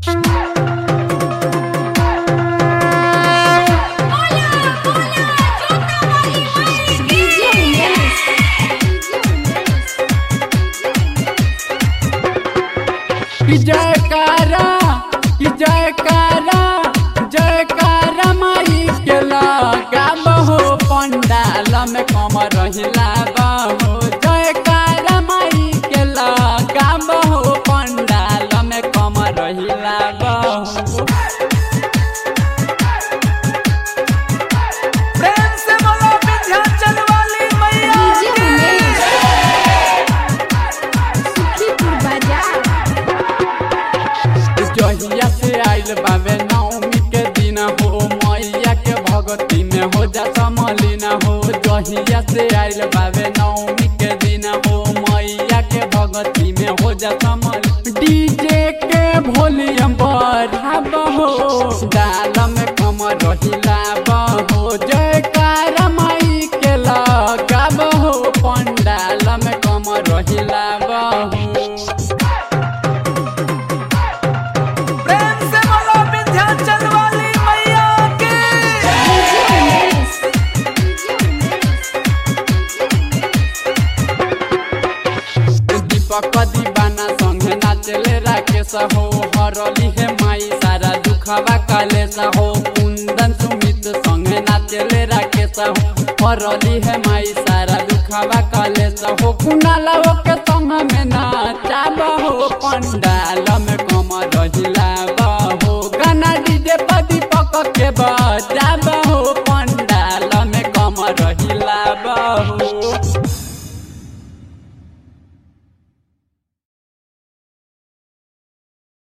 जयकारा जयकारा जयकारा माई के लगाब हो पंडाल में कमर हिलाब हो। जयकारा माई के लगाब हो पंडाल में कमर हिलाब हो। प्रेम से बोलो विंध्याचल वाली मैया जहिया से आइल बाबे नवमी के दिन हो मैया के भगती में हो जा समलीन हो। जहिया से आइल बाबे नवमी के दिन हो मैया के भगती में हो जा समलीन। डीजे के वॉल्यूम बढ़ाब हो डाल में कमर हिलाब हो। जयकारा माई के लगाब हो पंडाल में कमर हिलाब हो। प्रेम से बोलो विंध्याचल वाली मैया की दीपक दीवाना संगे नाचले राकेश हो। हरली है माई सारा दुखवा कालेश हो। कुंदन सुमित संगे नाचले राकेश हो। हरली है माई सारा दुखवा कालेश हो। कुनाल के संग में नाचाब हो पंडाल में